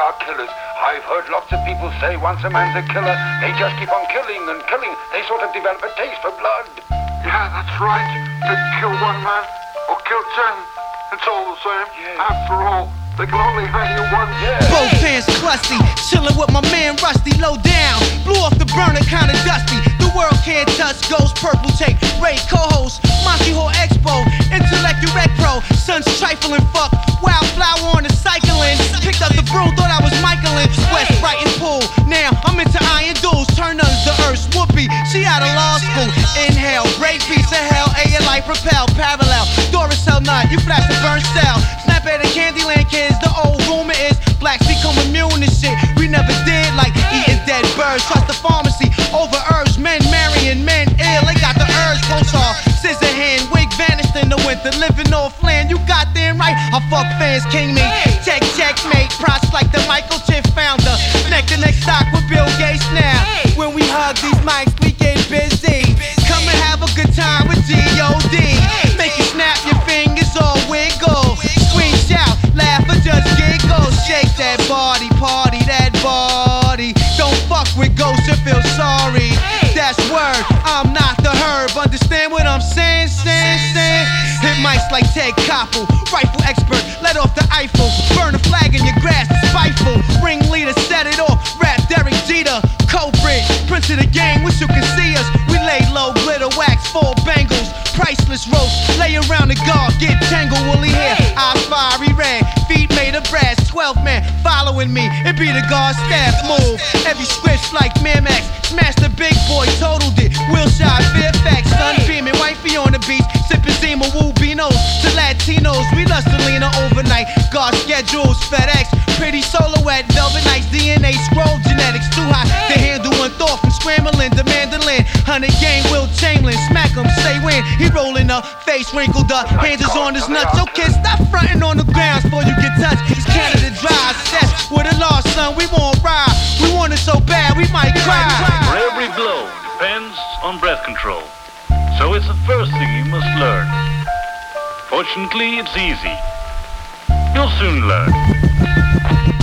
are killers. I've heard lots of people say once a man's a killer, they just keep on killing and killing. They sort of develop a taste for blood. Yeah, that's right. They kill one man or kill 10. It's all the same. Yeah. After all, they can only hang you once. Yeah. Both hands crusty, chillin' with my man Rusty, low down. Blew off the burner, kinda dusty. The world can't touch, Ghost Purple Tape. Ray co-host, Monty Hall Expo, Intellect Direct Pro. Son's trifling fuck, wildflower on the cycling. Picked up the broom, thought I was Michaelin. West Brighton Pool, now I'm into iron duels. Turn us to Earth's Whoopi, she out of law school. Inhale, break piece of hell, A your life propel, parallel. Doris Hell Nut, you flash the burn cell. Snap at the Candyland kids, the old rumor is blacks become immune to shit we never did, like eating dead birds. Trust the pharmacy over herbs, men marrying men ill. They got the urge, pulsar, scissor hand, wig vanished in the winter, living off land. You got them right. I fuck fans, king me. Checkmate, props like the Michael Chip founder. Neck to neck stock with Bill Gates now. When we hug these mics, we get busy. Come and have a good time with G.O.D. Make you snap your fingers or wiggle. Scream, shout, laugh or just giggle. Shake that body, party that body. Don't fuck with ghosts and feel sorry. That's word, I'm not the herb. Understand what I'm saying? Hit mics like Ted Koppel, rifle expert, let off the Eiffel. Burn a flag in your grass, it's spiteful. Ringleader, set it off, rap Derek Jeter. Culprit, prince of the game, wish you could see us. We lay low, glitter wax, 4 bangles. Priceless roast, lay around the guard, get tangled, woolly hair. Eyes fiery red, feet made of brass. 12 man following me, it be the guard staff move. Every script like Miramax, smash the big boy, totaled it. Wilshire, Fairfax, sun beaming, wifey on the beach, sipping Zima, Woo Beanos. To Latinos, we lust to lean overnight. Guard schedules, FedEx, pretty silhouette, velvet nights, DNA, scroll genetics, too hot to handle one thought from scrambling to mandolin. 100 game, Will Chamberlain, smack him, say when he rolling up, face wrinkled up, hands is on his nuts. Okay, stop fronting on the ground before you get touched. It's Canada Dry, that's with a loss, son. We won't ride, we want it so bad we might cry. For every blow depends on breath control, so it's the first thing you must learn. Fortunately, it's easy. You'll soon learn.